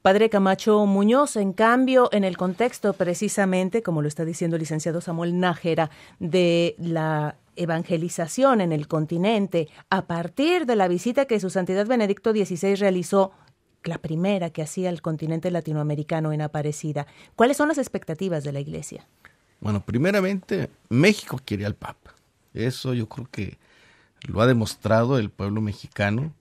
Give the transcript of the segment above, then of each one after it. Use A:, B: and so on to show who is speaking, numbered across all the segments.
A: Padre Camacho Muñoz, en cambio, en el contexto precisamente, como lo está diciendo el licenciado Samuel Nájera, de la evangelización en el continente, a partir de la visita que su Santidad Benedicto XVI realizó, la primera que hacía el continente latinoamericano en Aparecida, ¿cuáles son las expectativas de la Iglesia?
B: Bueno, primeramente, México quiere al Papa. Eso yo creo que lo ha demostrado el pueblo mexicano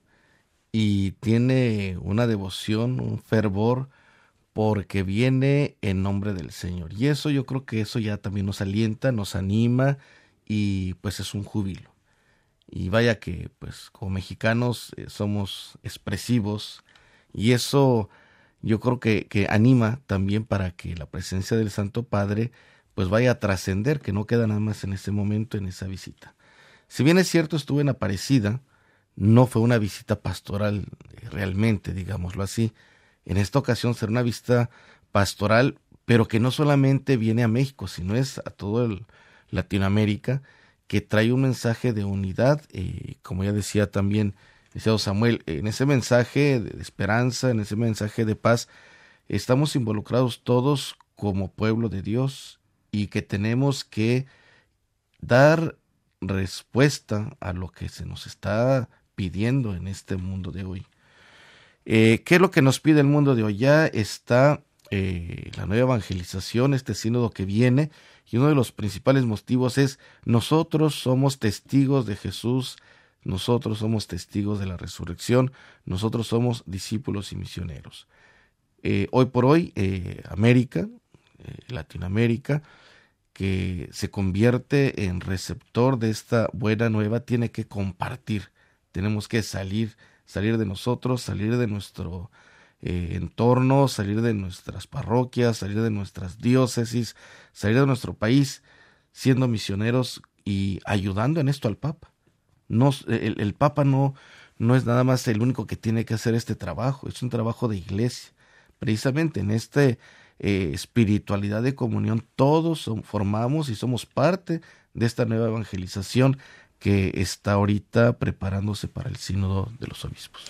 B: y tiene una devoción, un fervor, porque viene en nombre del Señor. Y eso yo creo que eso ya también nos alienta, nos anima y pues es un júbilo. Y vaya que pues como mexicanos somos expresivos y eso yo creo que anima también para que la presencia del Santo Padre pues vaya a trascender, que no queda nada más en ese momento, en esa visita. Si bien es cierto, estuve en Aparecida, no fue una visita pastoral realmente, digámoslo así. En esta ocasión será una visita pastoral, pero que no solamente viene a México, sino es a todo el Latinoamérica, que trae un mensaje de unidad, como ya decía también el señor Samuel, en ese mensaje de esperanza, en ese mensaje de paz, estamos involucrados todos como pueblo de Dios y que tenemos que dar respuesta a lo que se nos está pidiendo en este mundo de hoy. ¿Qué es lo que nos pide el mundo de hoy? Ya está la nueva evangelización, este sínodo que viene, y uno de los principales motivos es: nosotros somos testigos de Jesús, nosotros somos testigos de la resurrección, nosotros somos discípulos y misioneros. Hoy por hoy, América, Latinoamérica, que se convierte en receptor de esta buena nueva, tiene que compartir. Tenemos que salir de nosotros, salir de nuestro entorno, salir de nuestras parroquias, salir de nuestras diócesis, salir de nuestro país, siendo misioneros y ayudando en esto al Papa. El Papa no es nada más el único que tiene que hacer este trabajo, es un trabajo de iglesia. Precisamente en espiritualidad de comunión, todos formamos y somos parte de esta nueva evangelización que está ahorita preparándose para el sínodo de los obispos.